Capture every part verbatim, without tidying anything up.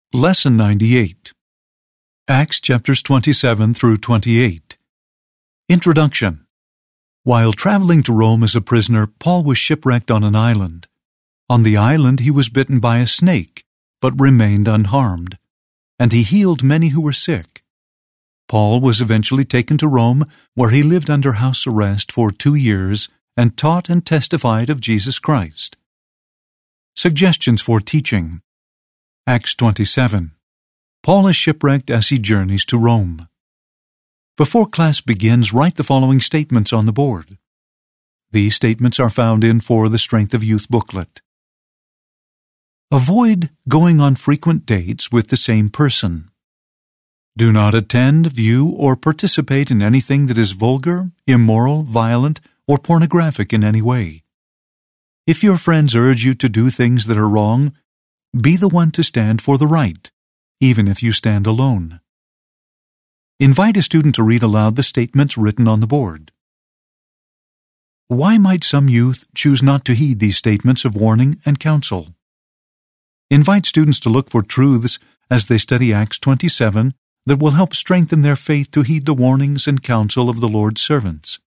Lesson ninety-eight. Acts chapters twenty-seven through twenty-eight. Introduction. While traveling to Rome as a prisoner, Paul was shipwrecked on an island. On the island he was bitten by a snake, but remained unharmed, and he healed many who were sick. Paul was eventually taken to Rome, where he lived under house arrest for two years and taught and testified of Jesus Christ. Suggestions for teaching. Acts twenty-seven. Paul is shipwrecked as he journeys to Rome. Before class begins, write the following statements on the board. These statements are found in For the Strength of Youth booklet. Avoid going on frequent dates with the same person. Do not attend, view, or participate in anything that is vulgar, immoral, violent, or pornographic in any way. If your friends urge you to do things that are wrong, be the one to stand for the right, even if you stand alone. Invite a student to read aloud the statements written on the board. Why might some youth choose not to heed these statements of warning and counsel? Invite students to look for truths as they study Acts twenty-seven that will help strengthen their faith to heed the warnings and counsel of the Lord's servants.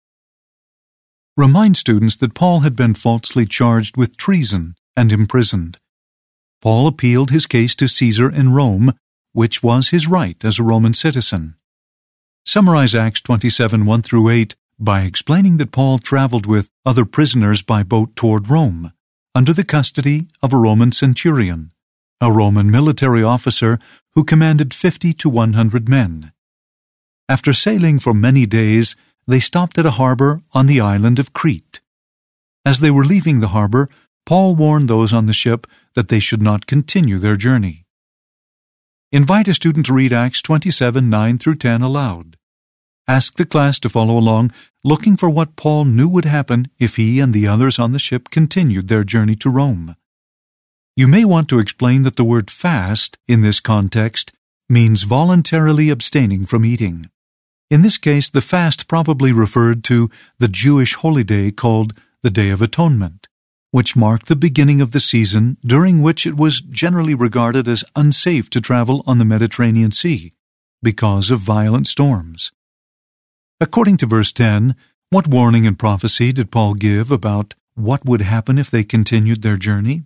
Remind students that Paul had been falsely charged with treason and imprisoned. Paul appealed his case to Caesar in Rome, which was his right as a Roman citizen. Summarize Acts twenty-seven, one through eight by explaining that Paul traveled with other prisoners by boat toward Rome, under the custody of a Roman centurion, a Roman military officer who commanded fifty to one hundred men. After sailing for many days, they stopped at a harbor on the island of Crete. As they were leaving the harbor, Paul warned those on the ship that they should not continue their journey. Invite a student to read Acts twenty-seven, nine through ten aloud. Ask the class to follow along, looking for what Paul knew would happen if he and the others on the ship continued their journey to Rome. You may want to explain that the word fast, in this context, means voluntarily abstaining from eating. In this case, the fast probably referred to the Jewish holy day called the Day of Atonement, which marked the beginning of the season during which it was generally regarded as unsafe to travel on the Mediterranean Sea because of violent storms. According to verse ten, what warning and prophecy did Paul give about what would happen if they continued their journey?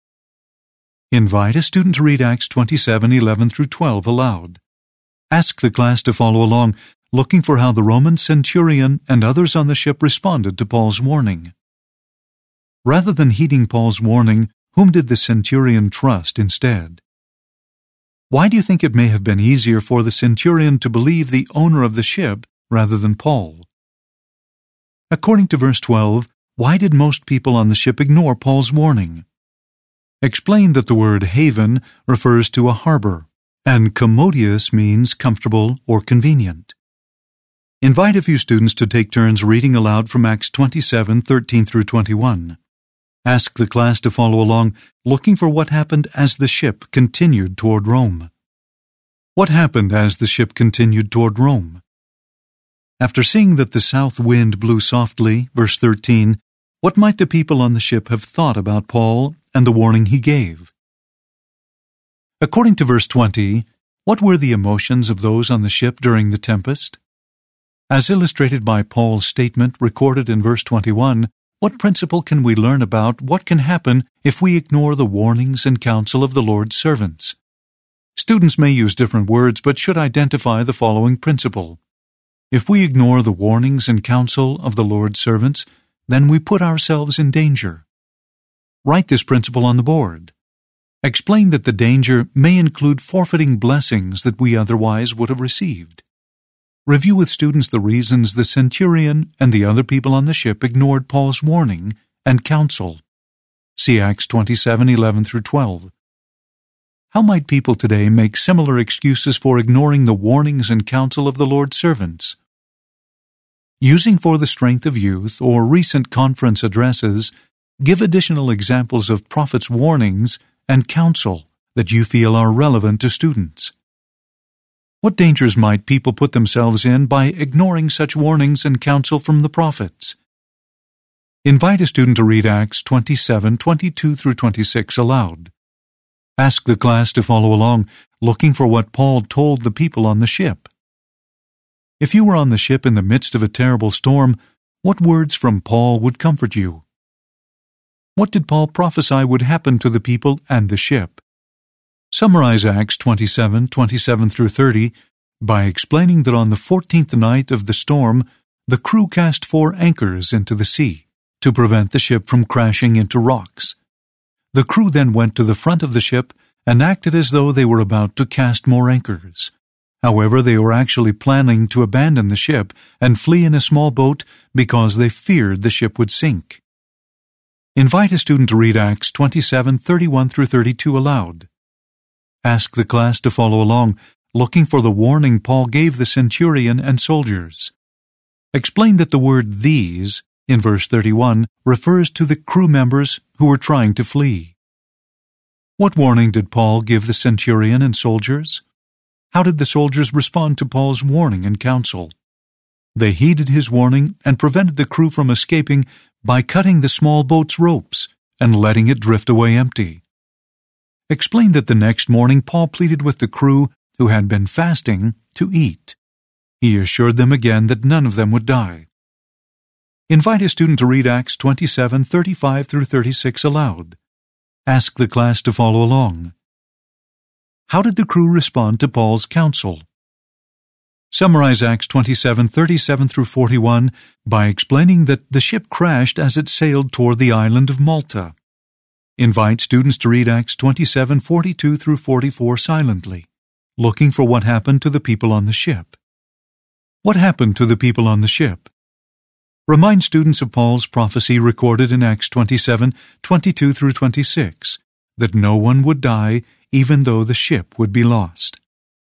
Invite a student to read Acts twenty-seven, eleven through twelve aloud. Ask the class to follow along, looking for how the Roman centurion and others on the ship responded to Paul's warning. Rather than heeding Paul's warning, whom did the centurion trust instead? Why do you think it may have been easier for the centurion to believe the owner of the ship rather than Paul? According to verse twelve, why did most people on the ship ignore Paul's warning? Explain that the word haven refers to a harbor, and commodious means comfortable or convenient. Invite a few students to take turns reading aloud from Acts twenty-seven, thirteen through twenty-one. Ask the class to follow along, looking for what happened as the ship continued toward Rome. What happened as the ship continued toward Rome? After seeing that the south wind blew softly, verse thirteen, what might the people on the ship have thought about Paul and the warning he gave? According to verse twenty, what were the emotions of those on the ship during the tempest? As illustrated by Paul's statement recorded in verse twenty-one, what principle can we learn about what can happen if we ignore the warnings and counsel of the Lord's servants? Students may use different words, but should identify the following principle. If we ignore the warnings and counsel of the Lord's servants, then we put ourselves in danger. Write this principle on the board. Explain that the danger may include forfeiting blessings that we otherwise would have received. Review with students the reasons the centurion and the other people on the ship ignored Paul's warning and counsel. See Acts twenty-seven, eleven through twelve. How might people today make similar excuses for ignoring the warnings and counsel of the Lord's servants? Using For the Strength of Youth or recent conference addresses, give additional examples of prophets' warnings and counsel that you feel are relevant to students. What dangers might people put themselves in by ignoring such warnings and counsel from the prophets? Invite a student to read Acts twenty-seven, twenty-two through twenty-six aloud. Ask the class to follow along, looking for what Paul told the people on the ship. If you were on the ship in the midst of a terrible storm, what words from Paul would comfort you? What did Paul prophesy would happen to the people and the ship? Summarize Acts twenty-seven, twenty-seven through thirty by explaining that on the fourteenth night of the storm, the crew cast four anchors into the sea to prevent the ship from crashing into rocks. The crew then went to the front of the ship and acted as though they were about to cast more anchors. However, they were actually planning to abandon the ship and flee in a small boat because they feared the ship would sink. Invite a student to read Acts twenty-seven, thirty-one through thirty-two aloud. Ask the class to follow along, looking for the warning Paul gave the centurion and soldiers. Explain that the word "these" in verse thirty-one refers to the crew members who were trying to flee. What warning did Paul give the centurion and soldiers? How did the soldiers respond to Paul's warning and counsel? They heeded his warning and prevented the crew from escaping by cutting the small boat's ropes and letting it drift away empty. Explain that the next morning Paul pleaded with the crew who had been fasting to eat. He assured them again that none of them would die. Invite a student to read Acts twenty-seven, thirty-five through thirty-six aloud. Ask the class to follow along. How did the crew respond to Paul's counsel? Summarize Acts twenty-seven, thirty-seven through forty-one by explaining that the ship crashed as it sailed toward the island of Malta. Invite students to read Acts twenty-seven, forty-two through forty-four silently, looking for what happened to the people on the ship. What happened to the people on the ship? Remind students of Paul's prophecy recorded in Acts twenty-seven, twenty-two through twenty-six, that no one would die even though the ship would be lost.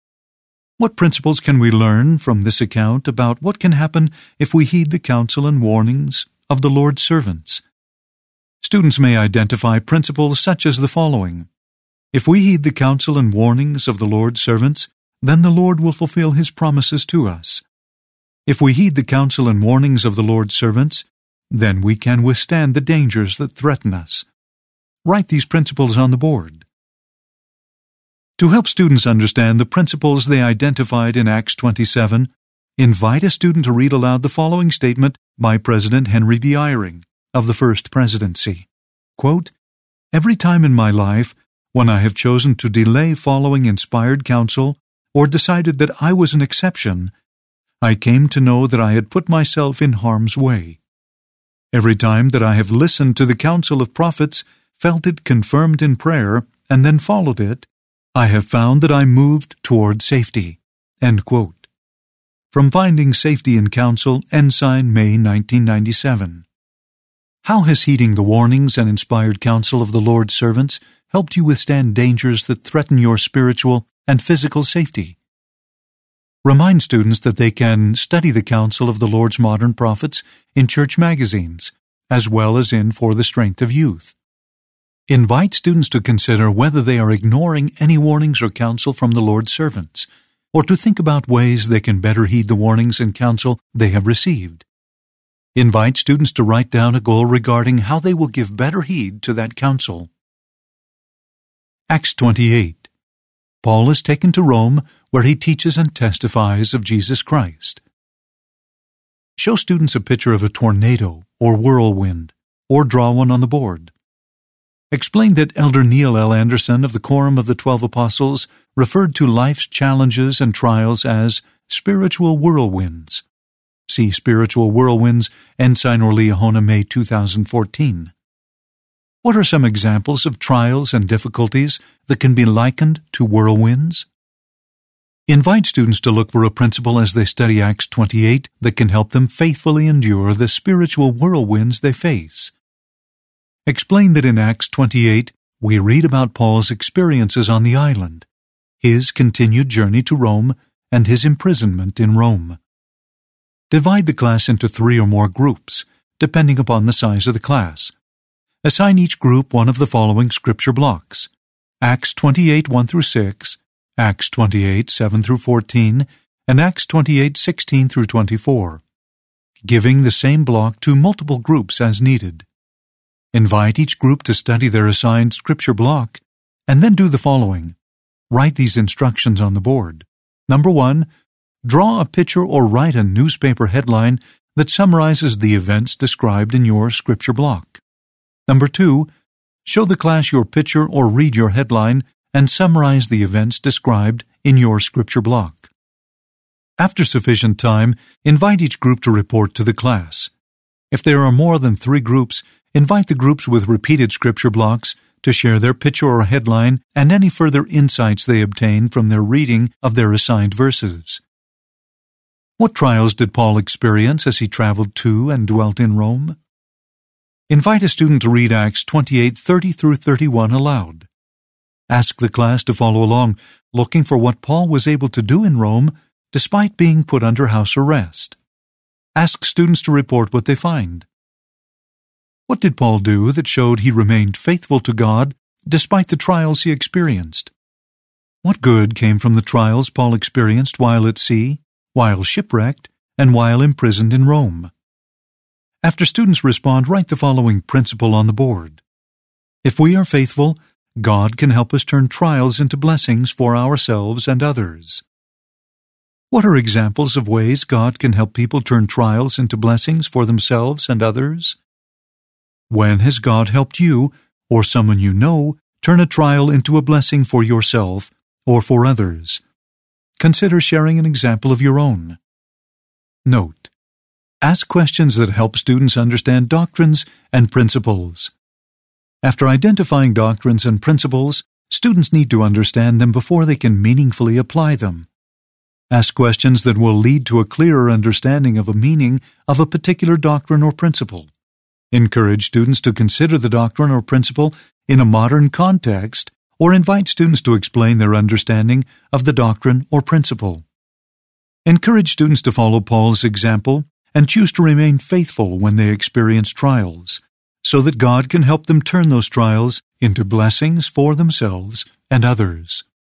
What principles can we learn from this account about what can happen if we heed the counsel and warnings of the Lord's servants? Students may identify principles such as the following. If we heed the counsel and warnings of the Lord's servants, then the Lord will fulfill His promises to us. If we heed the counsel and warnings of the Lord's servants, then we can withstand the dangers that threaten us. Write these principles on the board. To help students understand the principles they identified in Acts twenty-seven, invite a student to read aloud the following statement by President Henry B. Eyring of the First Presidency. Quote, "Every time in my life, when I have chosen to delay following inspired counsel or decided that I was an exception, I came to know that I had put myself in harm's way. Every time that I have listened to the counsel of prophets, felt it confirmed in prayer, and then followed it, I have found that I moved toward safety." End quote. From Finding Safety in Counsel, Ensign, May nineteen ninety-seven. How has heeding the warnings and inspired counsel of the Lord's servants helped you withstand dangers that threaten your spiritual and physical safety? Remind students that they can study the counsel of the Lord's modern prophets in church magazines, as well as in For the Strength of Youth. Invite students to consider whether they are ignoring any warnings or counsel from the Lord's servants, or to think about ways they can better heed the warnings and counsel they have received. Invite students to write down a goal regarding how they will give better heed to that counsel. Acts twenty-eight. Paul is taken to Rome, where he teaches and testifies of Jesus Christ. Show students a picture of a tornado or whirlwind, or draw one on the board. Explain that Elder Neil L. Anderson of the Quorum of the Twelve Apostles referred to life's challenges and trials as spiritual whirlwinds. See Spiritual Whirlwinds, Ensign or Liahona, May two thousand fourteen. What are some examples of trials and difficulties that can be likened to whirlwinds? Invite students to look for a principle as they study Acts twenty-eight that can help them faithfully endure the spiritual whirlwinds they face. Explain that in Acts twenty-eight, we read about Paul's experiences on the island, his continued journey to Rome, and his imprisonment in Rome. Divide the class into three or more groups, depending upon the size of the class. Assign each group one of the following scripture blocks: Acts twenty-eight, one through six, Acts twenty-eight, seven through fourteen, and Acts twenty-eight, sixteen through twenty-four, giving the same block to multiple groups as needed. Invite each group to study their assigned scripture block and then do the following. Write these instructions on the board. Number one, draw a picture or write a newspaper headline that summarizes the events described in your scripture block. Number two, show the class your picture or read your headline and summarize the events described in your scripture block. After sufficient time, invite each group to report to the class. If there are more than three groups, invite the groups with repeated scripture blocks to share their picture or headline and any further insights they obtain from their reading of their assigned verses. What trials did Paul experience as he traveled to and dwelt in Rome? Invite a student to read Acts twenty-eight thirty through thirty-one aloud. Ask the class to follow along, looking for what Paul was able to do in Rome despite being put under house arrest. Ask students to report what they find. What did Paul do that showed he remained faithful to God despite the trials he experienced? What good came from the trials Paul experienced while at sea, while shipwrecked, and while imprisoned in Rome? After students respond, write the following principle on the board. If we are faithful, God can help us turn trials into blessings for ourselves and others. What are examples of ways God can help people turn trials into blessings for themselves and others? When has God helped you, or someone you know, turn a trial into a blessing for yourself or for others? Consider sharing an example of your own. Note: ask questions that help students understand doctrines and principles. After identifying doctrines and principles, students need to understand them before they can meaningfully apply them. Ask questions that will lead to a clearer understanding of a meaning of a particular doctrine or principle. Encourage students to consider the doctrine or principle in a modern context, or invite students to explain their understanding of the doctrine or principle. Encourage students to follow Paul's example and choose to remain faithful when they experience trials, so that God can help them turn those trials into blessings for themselves and others.